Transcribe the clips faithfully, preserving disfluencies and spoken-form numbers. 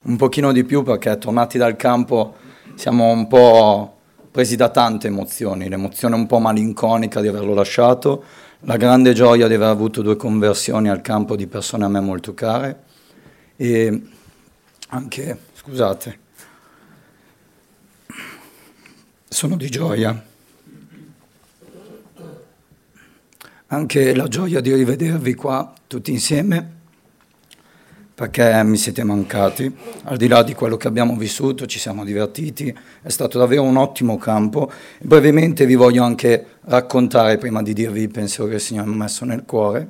Un pochino di più perché tornati dal campo siamo un po' presi da tante emozioni, l'emozione un po' malinconica di averlo lasciato, la grande gioia di aver avuto due conversioni al campo di persone a me molto care e anche, scusate, sono di gioia, anche la gioia di rivedervi qua tutti insieme, perché mi siete mancati, al di là di quello che abbiamo vissuto, ci siamo divertiti, è stato davvero un ottimo campo. Brevemente vi voglio anche raccontare, prima di dirvi il pensiero che il Signore mi ha messo nel cuore,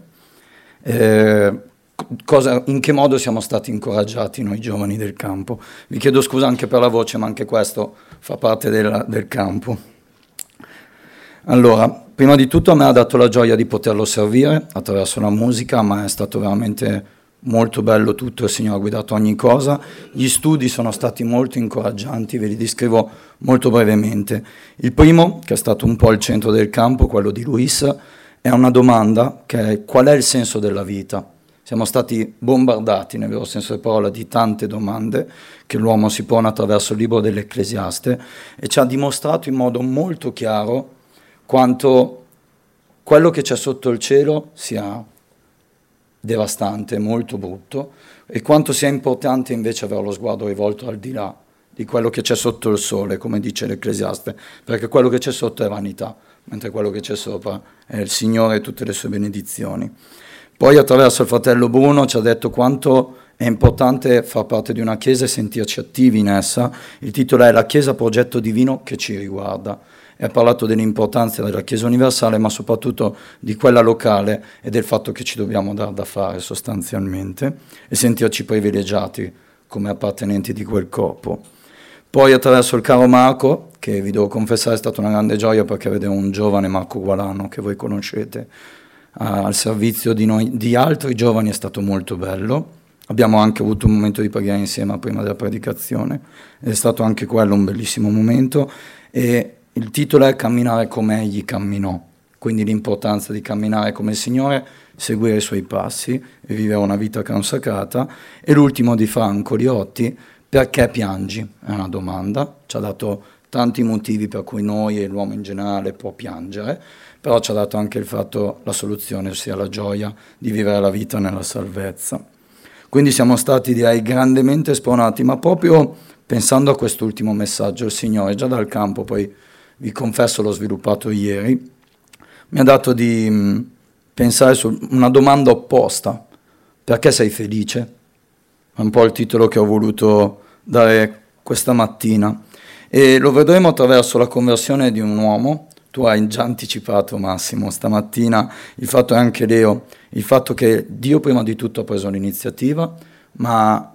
eh, cosa, in che modo siamo stati incoraggiati noi giovani del campo. Vi chiedo scusa anche per la voce, ma anche questo fa parte del, del campo. Allora, prima di tutto a me ha dato la gioia di poterlo servire attraverso la musica, ma è stato veramente molto bello tutto, il Signore ha guidato ogni cosa. Gli studi sono stati molto incoraggianti, ve li descrivo molto brevemente. Il primo, che è stato un po' il centro del campo, quello di Luis, è una domanda che è: qual è il senso della vita? Siamo stati bombardati, nel vero senso della parola, di tante domande che l'uomo si pone attraverso il libro dell'Ecclesiaste, e ci ha dimostrato in modo molto chiaro quanto quello che c'è sotto il cielo sia devastante, molto brutto, e quanto sia importante invece avere lo sguardo rivolto al di là di quello che c'è sotto il sole, come dice l'Ecclesiaste, perché quello che c'è sotto è vanità, mentre quello che c'è sopra è il Signore e tutte le sue benedizioni. Poi attraverso il fratello Bruno ci ha detto quanto è importante far parte di una chiesa e sentirci attivi in essa. Il titolo è La Chiesa progetto divino che ci riguarda. E ha parlato dell'importanza della Chiesa universale, ma soprattutto di quella locale e del fatto che ci dobbiamo dar da fare sostanzialmente e sentirci privilegiati come appartenenti di quel corpo. Poi attraverso il caro Marco, che vi devo confessare è stata una grande gioia, perché vedere un giovane Marco Gualano che voi conoscete al servizio di noi, di altri giovani, è stato molto bello. Abbiamo anche avuto un momento di preghiera insieme prima della predicazione, è stato anche quello un bellissimo momento, e il titolo è Camminare come Egli camminò, quindi l'importanza di camminare come il Signore, seguire i Suoi passi e vivere una vita consacrata. E l'ultimo di Franco Liotti, Perché piangi? È una domanda, ci ha dato tanti motivi per cui noi e l'uomo in generale può piangere, però ci ha dato anche il fatto, la soluzione, ossia la gioia di vivere la vita nella salvezza. Quindi siamo stati, direi, grandemente spronati, ma proprio pensando a quest'ultimo messaggio, il Signore già dal campo, poi vi confesso l'ho sviluppato ieri, mi ha dato di mh, pensare su una domanda opposta: perché sei felice? È un po' il titolo che ho voluto dare questa mattina, e lo vedremo attraverso la conversione di un uomo. Tu hai già anticipato, Massimo, stamattina, il fatto, è anche Leo, il fatto che Dio prima di tutto ha preso l'iniziativa, ma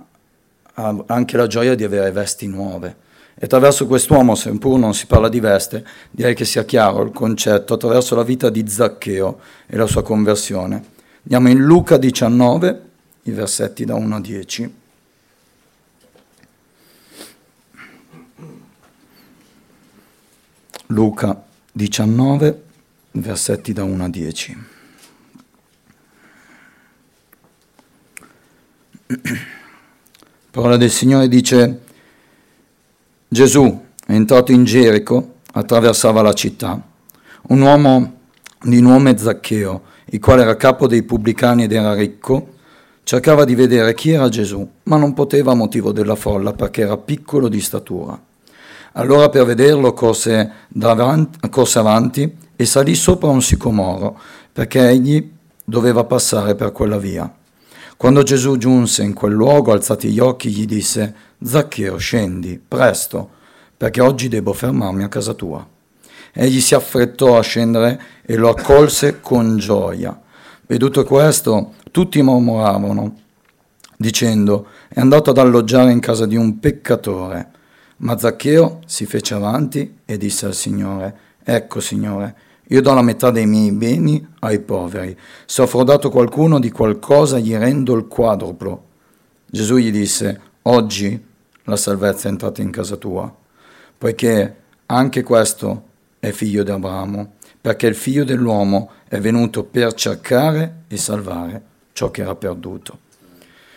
ha anche la gioia di avere vesti nuove. E attraverso quest'uomo, seppur non si parla di veste, direi che sia chiaro il concetto attraverso la vita di Zaccheo e la sua conversione. Andiamo in Luca diciannove, i versetti da uno a dieci. Luca diciannove, versetti da uno a dieci. La parola del Signore dice: Gesù, entrato in Gerico, attraversava la città. Un uomo di nome Zaccheo, il quale era capo dei pubblicani ed era ricco, cercava di vedere chi era Gesù, ma non poteva a motivo della folla, perché era piccolo di statura. Allora, per vederlo, corse, davanti, corse avanti e salì sopra un sicomoro, perché egli doveva passare per quella via. Quando Gesù giunse in quel luogo, alzati gli occhi, gli disse: Zaccheo, scendi, presto, perché oggi devo fermarmi a casa tua. Egli si affrettò a scendere e lo accolse con gioia. Veduto questo, tutti mormoravano, dicendo: è andato ad alloggiare in casa di un peccatore. Ma Zaccheo si fece avanti e disse al Signore: ecco, Signore, io do la metà dei miei beni ai poveri. Se ho frodato qualcuno di qualcosa, gli rendo il quadruplo. Gesù gli disse: oggi la salvezza è entrata in casa tua, poiché anche questo è figlio di Abramo, perché il figlio dell'uomo è venuto per cercare e salvare ciò che era perduto.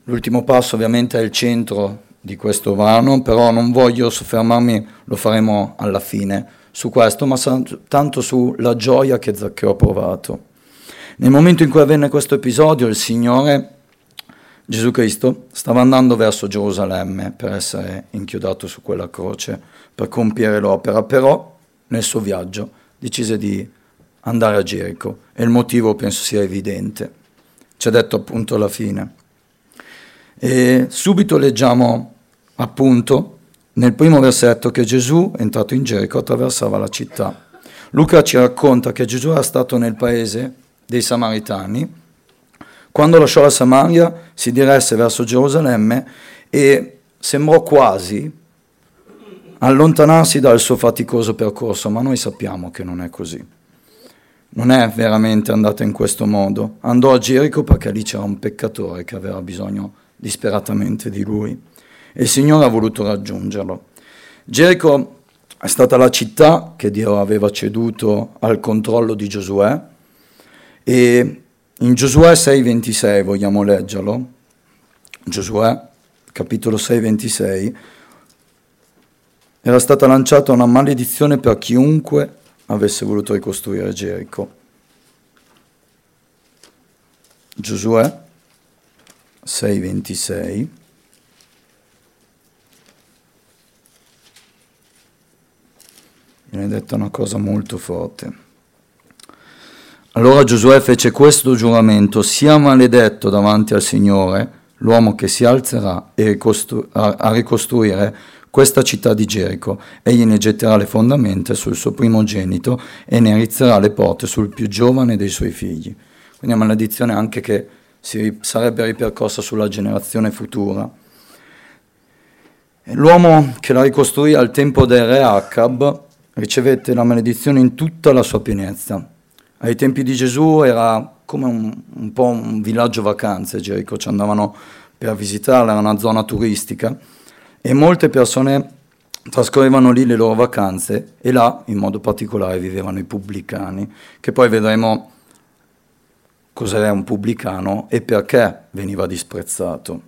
L'ultimo passo ovviamente è il centro di questo brano, però non voglio soffermarmi, lo faremo alla fine, su questo, ma tanto sulla gioia che Zaccheo ha provato. Nel momento in cui avvenne questo episodio, il Signore, Gesù Cristo, stava andando verso Gerusalemme per essere inchiodato su quella croce, per compiere l'opera, però nel suo viaggio decise di andare a Gerico e il motivo penso sia evidente, ci ha detto appunto alla fine. E subito leggiamo appunto nel primo versetto che Gesù, entrato in Gerico, attraversava la città. Luca ci racconta che Gesù era stato nel paese dei Samaritani. Quando lasciò la Samaria si diresse verso Gerusalemme e sembrò quasi allontanarsi dal suo faticoso percorso, ma noi sappiamo che non è così. Non è veramente andata in questo modo. Andò a Gerico perché lì c'era un peccatore che aveva bisogno disperatamente di lui e il Signore ha voluto raggiungerlo. Gerico è stata la città che Dio aveva ceduto al controllo di Giosuè e in Giosuè sei ventisei vogliamo leggerlo. Giosuè, capitolo sei ventisei, era stata lanciata una maledizione per chiunque avesse voluto ricostruire Gerico. Giosuè sei ventisei. Viene detta una cosa molto forte. Allora Giosuè fece questo giuramento: sia maledetto davanti al Signore l'uomo che si alzerà e ricostru- a, a ricostruire questa città di Gerico. Egli ne getterà le fondamenta sul suo primogenito e ne rizzerà le porte sul più giovane dei suoi figli. Quindi è una maledizione anche che si sarebbe ripercossa sulla generazione futura. L'uomo che la ricostruì al tempo del re Acab ricevette la maledizione in tutta la sua pienezza. Ai tempi di Gesù era come un, un po' un villaggio vacanze, Gerico, ci andavano per visitarla, era una zona turistica e molte persone trascorrevano lì le loro vacanze e là in modo particolare vivevano i pubblicani, che poi vedremo cos'è un pubblicano e perché veniva disprezzato.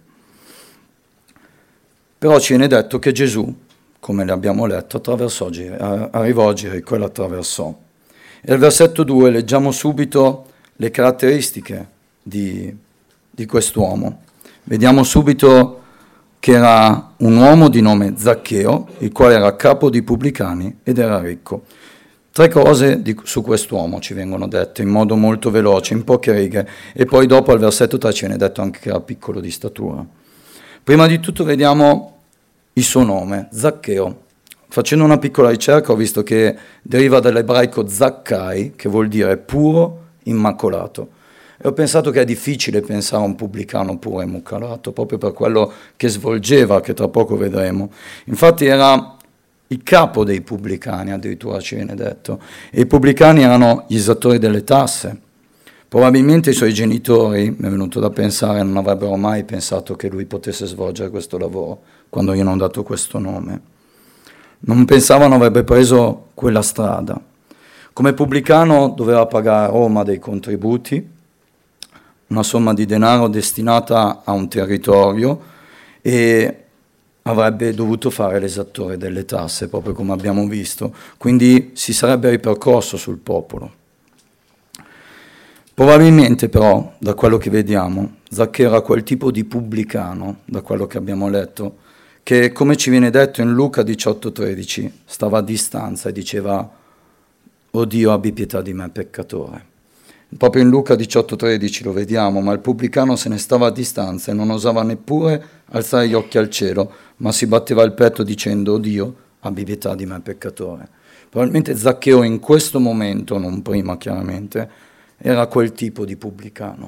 Però ci viene detto che Gesù, come l'abbiamo letto, attraversò, arrivò a Gerico e l'attraversò. E al versetto due leggiamo subito le caratteristiche di, di quest'uomo. Vediamo subito che era un uomo di nome Zaccheo, il quale era capo di pubblicani ed era ricco. Tre cose di, su quest'uomo ci vengono dette in modo molto veloce, in poche righe, e poi dopo al versetto tre ci viene detto anche che era piccolo di statura. Prima di tutto vediamo il suo nome, Zaccheo. Facendo una piccola ricerca ho visto che deriva dall'ebraico Zaccai, che vuol dire puro, immacolato. E ho pensato che è difficile pensare a un pubblicano puro e immacolato, proprio per quello che svolgeva, che tra poco vedremo. Infatti era il capo dei pubblicani, addirittura ci viene detto. E i pubblicani erano gli esattori delle tasse. Probabilmente i suoi genitori, mi è venuto da pensare, non avrebbero mai pensato che lui potesse svolgere questo lavoro, quando gli hanno dato questo nome. Non pensavano avrebbe preso quella strada. Come pubblicano doveva pagare a Roma dei contributi, una somma di denaro destinata a un territorio e avrebbe dovuto fare l'esattore delle tasse, proprio come abbiamo visto. Quindi si sarebbe ripercorso sul popolo. Probabilmente però, da quello che vediamo, Zaccheo era quel tipo di pubblicano, da quello che abbiamo letto, che come ci viene detto in Luca diciotto tredici, stava a distanza e diceva: «O Dio, abbi pietà di me, peccatore». Proprio in Luca diciotto tredici lo vediamo, ma il pubblicano se ne stava a distanza e non osava neppure alzare gli occhi al cielo, ma si batteva il petto dicendo: «O Dio, abbi pietà di me, peccatore». Probabilmente Zaccheo in questo momento, non prima chiaramente, era quel tipo di pubblicano.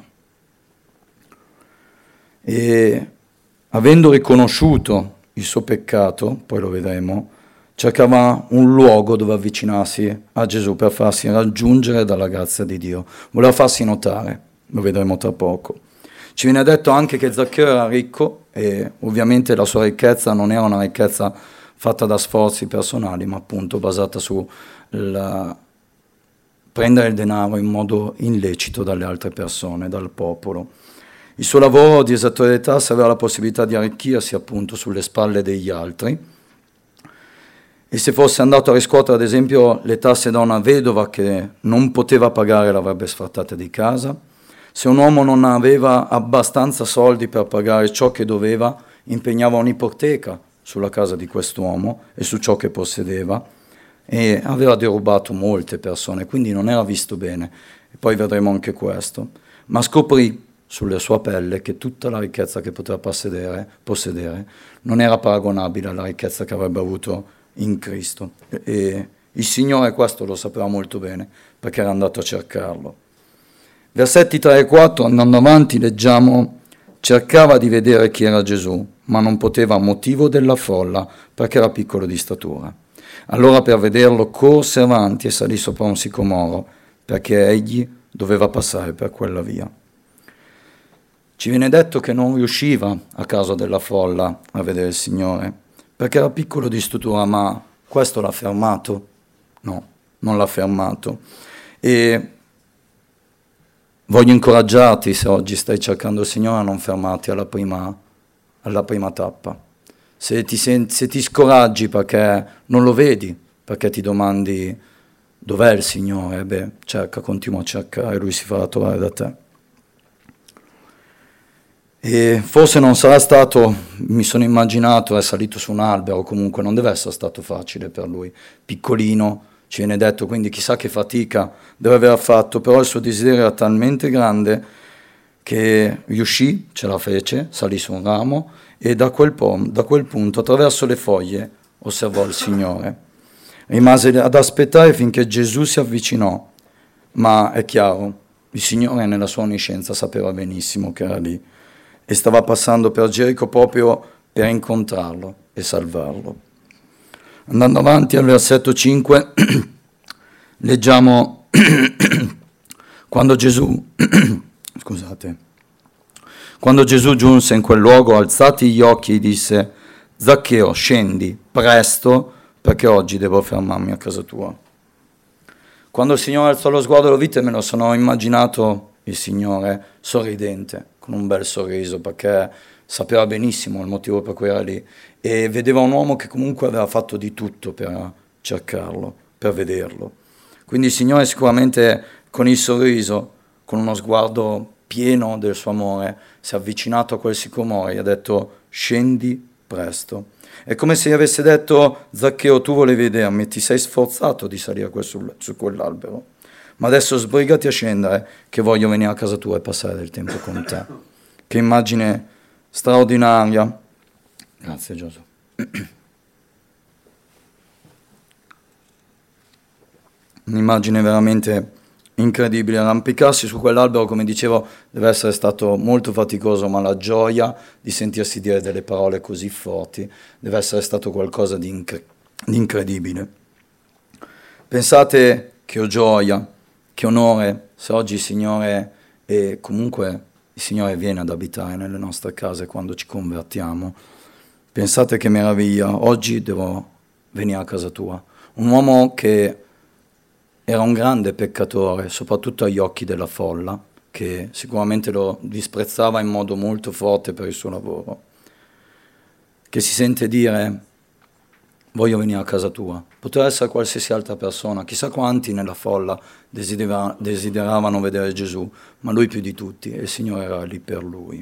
E avendo riconosciuto il suo peccato, poi lo vedremo, cercava un luogo dove avvicinarsi a Gesù per farsi raggiungere dalla grazia di Dio. Voleva farsi notare, lo vedremo tra poco. Ci viene detto anche che Zaccheo era ricco e ovviamente la sua ricchezza non era una ricchezza fatta da sforzi personali, ma appunto basata su la... prendere il denaro in modo illecito dalle altre persone, dal popolo. Il suo lavoro di esattore delle tasse aveva la possibilità di arricchirsi appunto sulle spalle degli altri, e se fosse andato a riscuotere ad esempio le tasse da una vedova che non poteva pagare l'avrebbe sfrattata di casa. Se un uomo non aveva abbastanza soldi per pagare ciò che doveva, impegnava un'ipoteca sulla casa di quest'uomo e su ciò che possedeva, e aveva derubato molte persone, quindi non era visto bene, e poi vedremo anche questo. Ma scoprì sulla sua pelle che tutta la ricchezza che poteva possedere, possedere non era paragonabile alla ricchezza che avrebbe avuto in Cristo. E, e il Signore questo lo sapeva molto bene, perché era andato a cercarlo. Versetti tre e quattro, andando avanti, leggiamo: cercava di vedere chi era Gesù, ma non poteva a motivo della folla, perché era piccolo di statura. Allora per vederlo corse avanti e salì sopra un sicomoro, perché egli doveva passare per quella via. Ci viene detto che non riusciva, a causa della folla, a vedere il Signore, perché era piccolo di statura, ma questo l'ha fermato? No, non l'ha fermato. E voglio incoraggiarti, se oggi stai cercando il Signore, a non fermarti alla prima, alla prima tappa. Se ti, sen- se ti scoraggi perché non lo vedi, perché ti domandi dov'è il Signore, beh, cerca, continua a cercare, Lui si farà trovare da te. E forse non sarà stato, mi sono immaginato, è salito su un albero, comunque non deve essere stato facile per lui, piccolino, ci viene detto, quindi chissà che fatica deve aver fatto, però il suo desiderio era talmente grande che riuscì, ce la fece, salì su un ramo e da quel, po- da quel punto, attraverso le foglie, osservò il Signore. Rimase ad aspettare finché Gesù si avvicinò, ma è chiaro, il Signore nella sua onniscienza sapeva benissimo che era lì, e stava passando per Gerico proprio per incontrarlo e salvarlo. Andando avanti al versetto cinque, leggiamo quando Gesù, scusate, quando Gesù giunse in quel luogo, alzati gli occhi, disse: Zaccheo, scendi presto, perché oggi devo fermarmi a casa tua. Quando il Signore alzò lo sguardo lo vide, me lo sono immaginato il Signore sorridente, con un bel sorriso, perché sapeva benissimo il motivo per cui era lì, e vedeva un uomo che comunque aveva fatto di tutto per cercarlo, per vederlo. Quindi il Signore sicuramente con il sorriso, con uno sguardo pieno del suo amore, si è avvicinato a quel sicomoro e ha detto: scendi presto. È come se gli avesse detto: Zaccheo, tu volevi vedermi, ti sei sforzato di salire su, su quell'albero, ma adesso sbrigati a scendere, che voglio venire a casa tua e passare del tempo con te. Che immagine straordinaria. Grazie Gesù. Un'immagine veramente incredibile. Arrampicarsi su quell'albero, come dicevo, deve essere stato molto faticoso, ma la gioia di sentirsi dire delle parole così forti deve essere stato qualcosa di, incre- di incredibile. Pensate che gioia, che onore, se oggi il Signore, e comunque il Signore viene ad abitare nelle nostre case quando ci convertiamo. Pensate che meraviglia, oggi devo venire a casa tua. Un uomo che era un grande peccatore, soprattutto agli occhi della folla, che sicuramente lo disprezzava in modo molto forte per il suo lavoro, che si sente dire: voglio venire a casa tua. Poteva essere qualsiasi altra persona, chissà quanti nella folla desidera- desideravano vedere Gesù, ma lui più di tutti, e il Signore era lì per lui.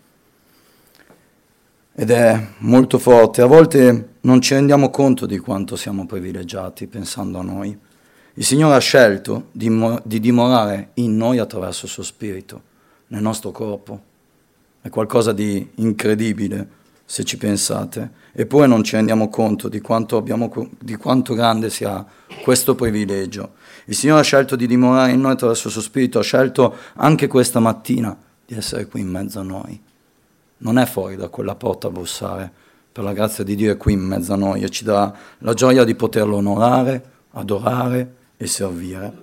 Ed è molto forte. A volte non ci rendiamo conto di quanto siamo privilegiati pensando a noi. Il Signore ha scelto di, mo- di dimorare in noi attraverso il suo Spirito, nel nostro corpo. È qualcosa di incredibile, se ci pensate, eppure non ci rendiamo conto di quanto, abbiamo, di quanto grande sia questo privilegio. Il Signore ha scelto di dimorare in noi attraverso il suo Spirito, ha scelto anche questa mattina di essere qui in mezzo a noi. Non è fuori da quella porta a bussare, per la grazia di Dio è qui in mezzo a noi e ci dà la gioia di poterlo onorare, adorare e servire.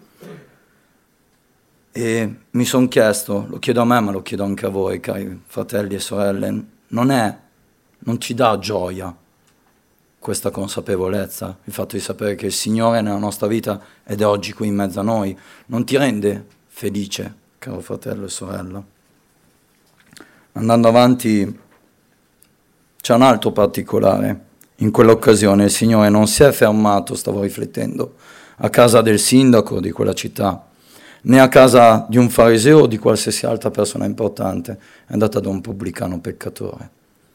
E mi sono chiesto, lo chiedo a me ma lo chiedo anche a voi, cari fratelli e sorelle, non è Non ci dà gioia questa consapevolezza, il fatto di sapere che il Signore è nella nostra vita ed è oggi qui in mezzo a noi? Non ti rende felice, caro fratello e sorella? Andando avanti, c'è un altro particolare. In quell'occasione il Signore non si è fermato, stavo riflettendo, a casa del sindaco di quella città, né a casa di un fariseo o di qualsiasi altra persona importante, è andata da un pubblicano peccatore.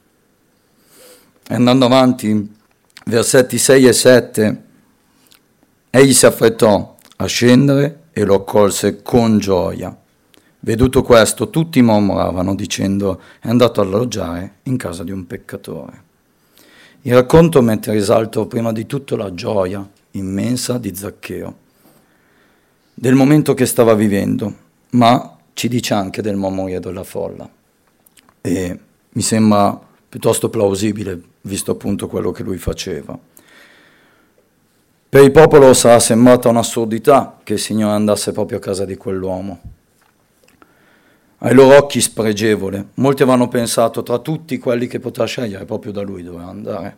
E andando avanti, versetti sei e sette, egli si affrettò a scendere e lo accolse con gioia. Veduto questo, tutti mormoravano dicendo: è andato a alloggiare in casa di un peccatore. Il racconto mette in risalto prima di tutto la gioia immensa di Zaccheo, del momento che stava vivendo, ma ci dice anche del mormorio della folla. E mi sembra piuttosto plausibile, visto appunto quello che lui faceva. Per il popolo sarà sembrata un'assurdità che il Signore andasse proprio a casa di quell'uomo. Ai loro occhi spregevole. Molti avevano pensato, tra tutti quelli che poteva scegliere, proprio da lui doveva andare.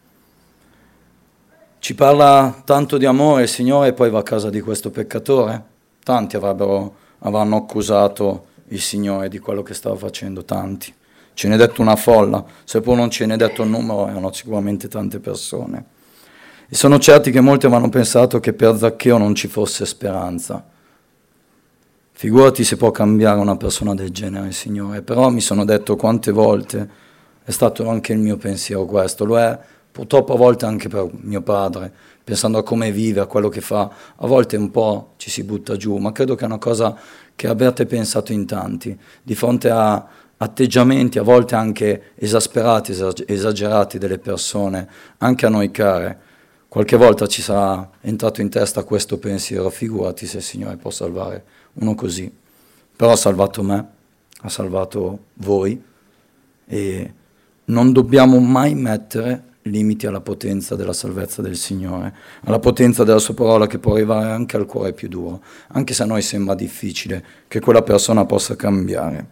Ci parla tanto di amore il Signore e poi va a casa di questo peccatore. Tanti avrebbero, avranno accusato il Signore di quello che stava facendo, tanti. Ce n'è detto una folla, seppur non ce n'è detto il numero, erano sicuramente tante persone. E sono certi che molti avevano pensato che per Zaccheo non ci fosse speranza. Figurati se può cambiare una persona del genere, Signore. Però mi sono detto quante volte, è stato anche il mio pensiero questo, lo è purtroppo a volte anche per mio padre, pensando a come vive, a quello che fa, a volte un po' ci si butta giù, ma credo che è una cosa che abbiate pensato in tanti, di fronte a atteggiamenti a volte anche esasperati, esagerati delle persone, anche a noi care. Qualche volta ci sarà entrato in testa questo pensiero, figurati se il Signore può salvare uno così. Però ha salvato me, ha salvato voi e non dobbiamo mai mettere limiti alla potenza della salvezza del Signore, alla potenza della sua parola che può arrivare anche al cuore più duro, anche se a noi sembra difficile che quella persona possa cambiare.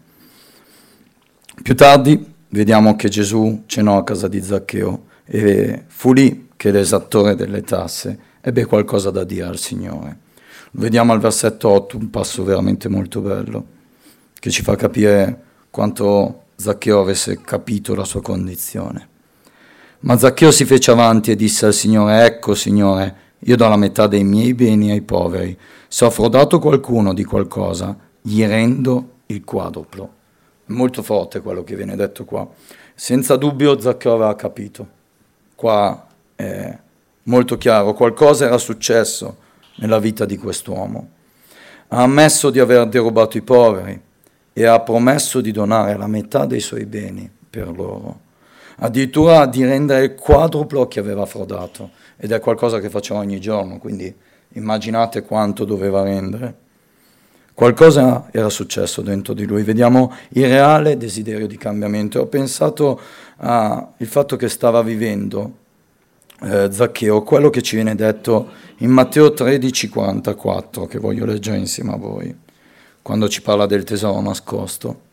Più tardi vediamo che Gesù cenò a casa di Zaccheo e fu lì che l'esattore delle tasse ebbe qualcosa da dire al Signore. Vediamo al versetto otto un passo veramente molto bello, che ci fa capire quanto Zaccheo avesse capito la sua condizione. Ma Zaccheo si fece avanti e disse al Signore: ecco, Signore, io do la metà dei miei beni ai poveri. Se ho frodato qualcuno di qualcosa, gli rendo il quadruplo. È molto forte quello che viene detto qua. Senza dubbio Zaccheo aveva capito. Qua è molto chiaro, qualcosa era successo nella vita di quest'uomo. Ha ammesso di aver derubato i poveri e ha promesso di donare la metà dei suoi beni per loro. Addirittura di rendere il quadruplo che aveva frodato, ed è qualcosa che faceva ogni giorno, quindi immaginate quanto doveva rendere. Qualcosa era successo dentro di lui, vediamo il reale desiderio di cambiamento. Ho pensato al fatto che stava vivendo eh, Zaccheo, quello che ci viene detto in Matteo tredici quarantaquattro, che voglio leggere insieme a voi, quando ci parla del tesoro nascosto.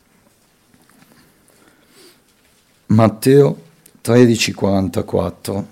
Matteo tredici quarantaquattro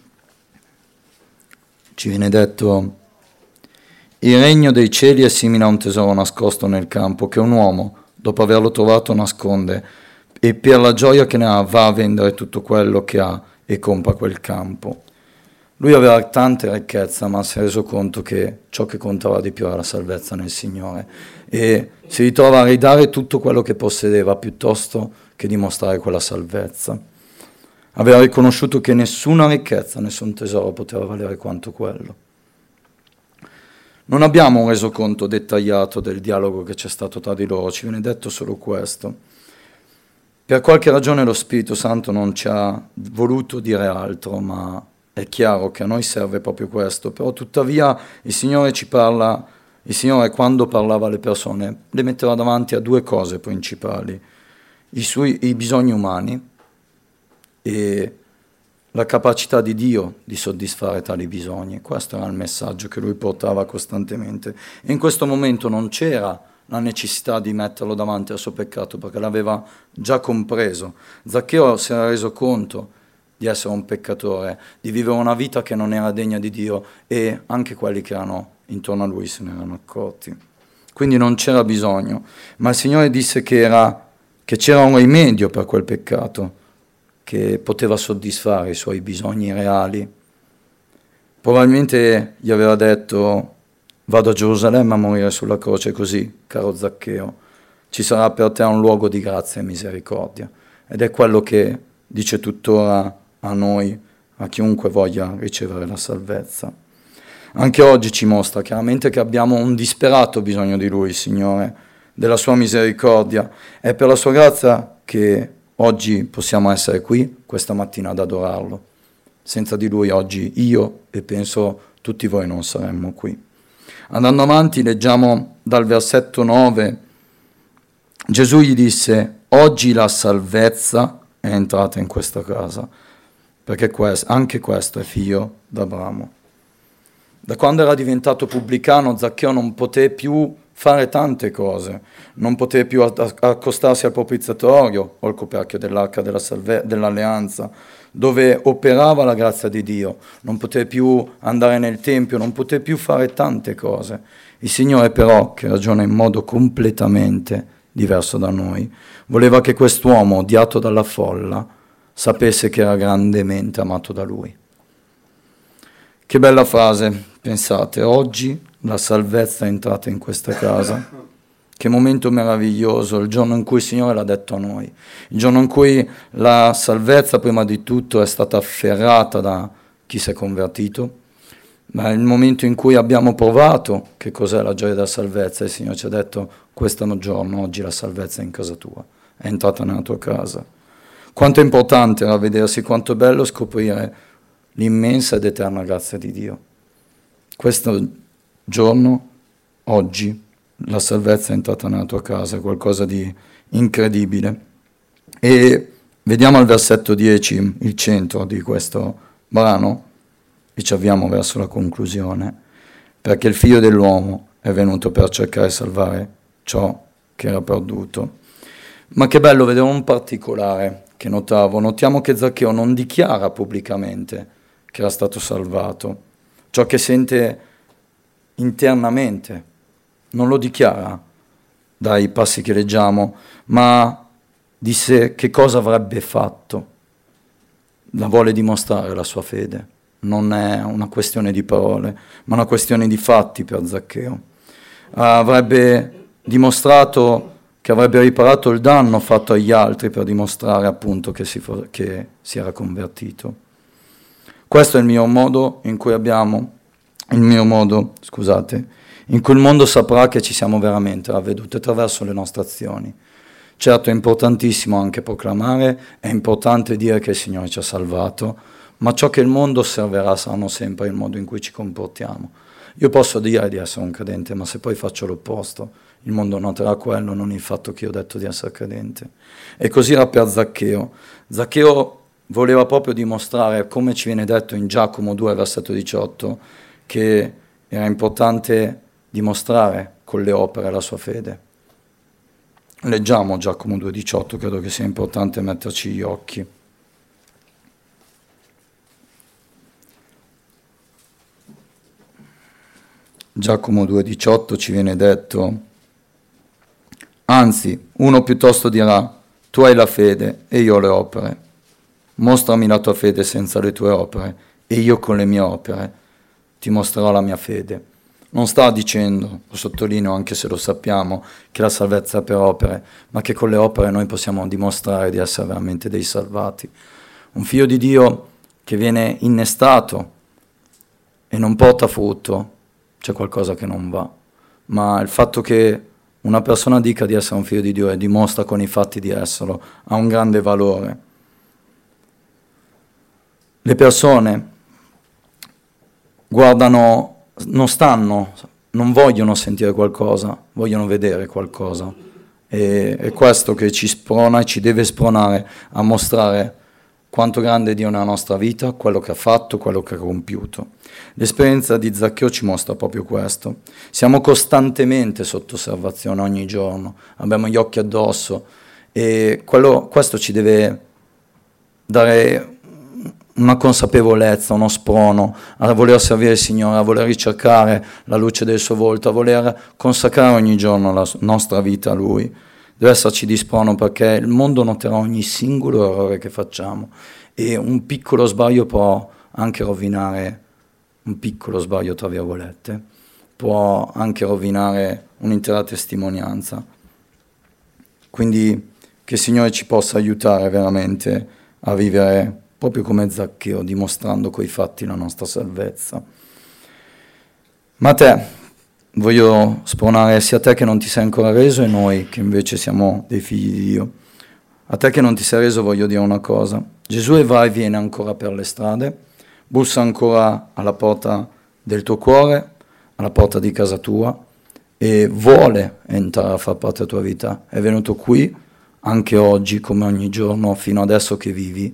ci viene detto: il regno dei cieli è simile a un tesoro nascosto nel campo che un uomo, dopo averlo trovato, nasconde e per la gioia che ne ha va a vendere tutto quello che ha e compra quel campo. Lui aveva tante ricchezze, ma si è reso conto che ciò che contava di più era la salvezza nel Signore e si ritrova a ridare tutto quello che possedeva piuttosto che dimostrare quella salvezza. Aveva riconosciuto che nessuna ricchezza, nessun tesoro poteva valere quanto quello. Non abbiamo un resoconto dettagliato del dialogo che c'è stato tra di loro, ci viene detto solo questo. Per qualche ragione lo Spirito Santo non ci ha voluto dire altro, ma è chiaro che a noi serve proprio questo. Però tuttavia il Signore ci parla, il Signore quando parlava alle persone le metteva davanti a due cose principali: I, suoi, i bisogni umani e la capacità di Dio di soddisfare tali bisogni. Questo era il messaggio che lui portava costantemente. E in questo momento non c'era la necessità di metterlo davanti al suo peccato, perché l'aveva già compreso. Zaccheo si era reso conto di essere un peccatore, di vivere una vita che non era degna di Dio, e anche quelli che erano intorno a lui se ne erano accorti. Quindi non c'era bisogno. Ma il Signore disse che era... che che c'era un rimedio per quel peccato, che poteva soddisfare i suoi bisogni reali. Probabilmente gli aveva detto: vado a Gerusalemme a morire sulla croce, così, caro Zaccheo, ci sarà per te un luogo di grazia e misericordia. Ed è quello che dice tuttora a noi, a chiunque voglia ricevere la salvezza. Anche oggi ci mostra chiaramente che abbiamo un disperato bisogno di Lui, Signore, della sua misericordia. È per la sua grazia che oggi possiamo essere qui, questa mattina, ad adorarlo. Senza di Lui oggi io e penso tutti voi non saremmo qui. Andando avanti, leggiamo dal versetto nove. Gesù gli disse: oggi la salvezza è entrata in questa casa, perché questo, anche questo è figlio d'Abramo. Da quando era diventato pubblicano, Zaccheo non poté più fare tante cose, non poté più accostarsi al propiziatorio o al coperchio dell'arca della salve- dell'alleanza, dove operava la grazia di Dio, non poté più andare nel Tempio, non poté più fare tante cose. Il Signore però, che ragiona in modo completamente diverso da noi, voleva che quest'uomo, odiato dalla folla, sapesse che era grandemente amato da Lui. Che bella frase, pensate, oggi la salvezza è entrata in questa casa. Che momento meraviglioso, il giorno in cui il Signore l'ha detto a noi, il giorno in cui la salvezza prima di tutto è stata afferrata da chi si è convertito, ma è il momento in cui abbiamo provato che cos'è la gioia della salvezza e il Signore ci ha detto: questo è un giorno, oggi la salvezza è in casa tua, è entrata nella tua casa. Quanto è importante era vedersi, quanto è bello scoprire l'immensa ed eterna grazia di Dio. Questo giorno, oggi, la salvezza è entrata nella tua casa, è qualcosa di incredibile. E vediamo al versetto dieci il centro di questo brano e ci avviamo verso la conclusione, perché il figlio dell'uomo è venuto per cercare di salvare ciò che era perduto. Ma che bello vedere un particolare che notavo. Notiamo che Zaccheo non dichiara pubblicamente che era stato salvato, ciò che sente internamente. Non lo dichiara dai passi che leggiamo, ma disse che cosa avrebbe fatto. La vuole dimostrare la sua fede. Non è una questione di parole, ma una questione di fatti per Zaccheo. Avrebbe dimostrato che avrebbe riparato il danno fatto agli altri per dimostrare appunto che si, fo- che si era convertito. Questo è il mio modo in cui abbiamo, il mio modo, scusate, in cui il mondo saprà che ci siamo veramente ravveduti attraverso le nostre azioni. Certo è importantissimo anche proclamare, è importante dire che il Signore ci ha salvato, ma ciò che il mondo osserverà saranno sempre il modo in cui ci comportiamo. Io posso dire di essere un credente, ma se poi faccio l'opposto, il mondo noterà quello, non il fatto che io ho detto di essere credente. E così era per Zaccheo. Zaccheo voleva proprio dimostrare, come ci viene detto in Giacomo due, versetto diciotto, che era importante dimostrare con le opere la sua fede. Leggiamo Giacomo due diciotto, credo che sia importante metterci gli occhi. Giacomo due diciotto ci viene detto: anzi, uno piuttosto dirà: tu hai la fede e io ho le opere. Mostrami la tua fede senza le tue opere e io con le mie opere ti mostrerò la mia fede. Non sta dicendo, lo sottolineo anche se lo sappiamo, che la salvezza è per opere, ma che con le opere noi possiamo dimostrare di essere veramente dei salvati. Un figlio di Dio che viene innestato e non porta frutto, c'è qualcosa che non va. Ma il fatto che una persona dica di essere un figlio di Dio e dimostra con i fatti di esserlo ha un grande valore. Le persone guardano, non stanno, non vogliono sentire qualcosa, vogliono vedere qualcosa. E è questo che ci sprona e ci deve spronare a mostrare quanto grande è Dio nella nostra vita, quello che ha fatto, quello che ha compiuto. L'esperienza di Zaccheo ci mostra proprio questo. Siamo costantemente sotto osservazione ogni giorno, abbiamo gli occhi addosso e quello, questo ci deve dare una consapevolezza, uno sprono a voler servire il Signore, a voler ricercare la luce del suo volto, a voler consacrare ogni giorno la nostra vita a Lui. deve esserci di sprono, perché il mondo noterà ogni singolo errore che facciamo e un piccolo sbaglio può anche rovinare, un piccolo sbaglio tra virgolette, può anche rovinare un'intera testimonianza. Quindi che il Signore ci possa aiutare veramente a vivere proprio come Zaccheo, dimostrando coi fatti la nostra salvezza. Ma a te voglio spronare, sia a te che non ti sei ancora reso e noi che invece siamo dei figli di Dio. A te che non ti sei reso voglio dire una cosa. Gesù va e viene ancora per le strade, bussa ancora alla porta del tuo cuore, alla porta di casa tua e vuole entrare a far parte della tua vita. È venuto qui anche oggi, come ogni giorno, fino adesso che vivi,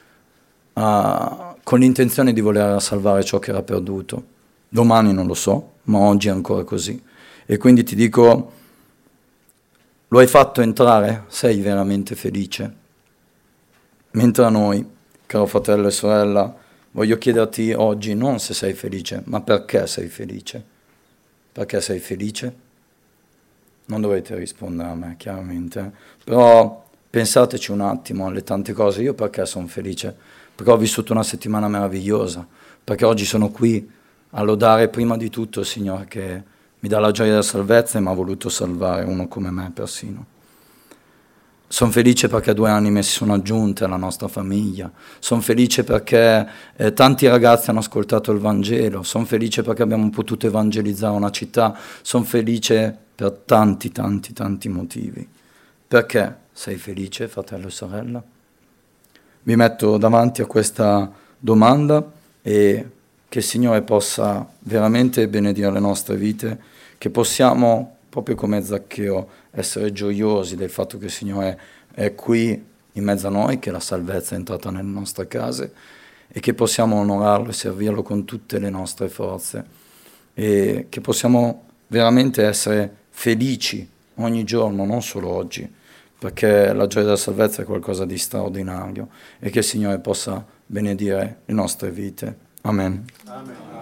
a, con l'intenzione di voler salvare ciò che era perduto. Domani non lo so, ma oggi è ancora così. E quindi ti dico, lo hai fatto entrare? Sei veramente felice? Mentre a noi, caro fratello e sorella, voglio chiederti oggi non se sei felice, ma perché sei felice. Perché sei felice? Non dovete rispondere a me, chiaramente, però pensateci un attimo alle tante cose. Io perché sono felice? Perché ho vissuto una settimana meravigliosa, perché oggi sono qui a lodare prima di tutto il Signore che mi dà la gioia della salvezza e mi ha voluto salvare, uno come me persino. Sono felice perché due anime si sono aggiunte alla nostra famiglia, sono felice perché eh, tanti ragazzi hanno ascoltato il Vangelo, sono felice perché abbiamo potuto evangelizzare una città, sono felice per tanti, tanti, tanti motivi. Perché sei felice, fratello e sorella? Vi metto davanti a questa domanda e che il Signore possa veramente benedire le nostre vite, che possiamo, proprio come Zaccheo, essere gioiosi del fatto che il Signore è qui in mezzo a noi, che la salvezza è entrata nelle nostre case e che possiamo onorarlo e servirlo con tutte le nostre forze e che possiamo veramente essere felici ogni giorno, non solo oggi, perché la gioia della salvezza è qualcosa di straordinario e che il Signore possa benedire le nostre vite. Amen. Amen.